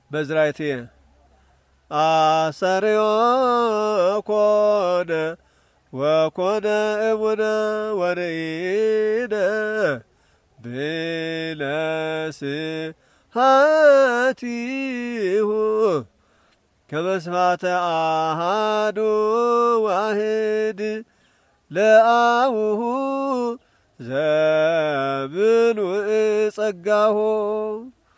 በዝራይቴ አሰርዮ ኮነ ወኮነ እቡነ ወርኢነ ብለስሃቲሁ ከመስፋተ አሃዱ ዋህድ ለአቡሁ ዘብሉዕ ጸጋሁ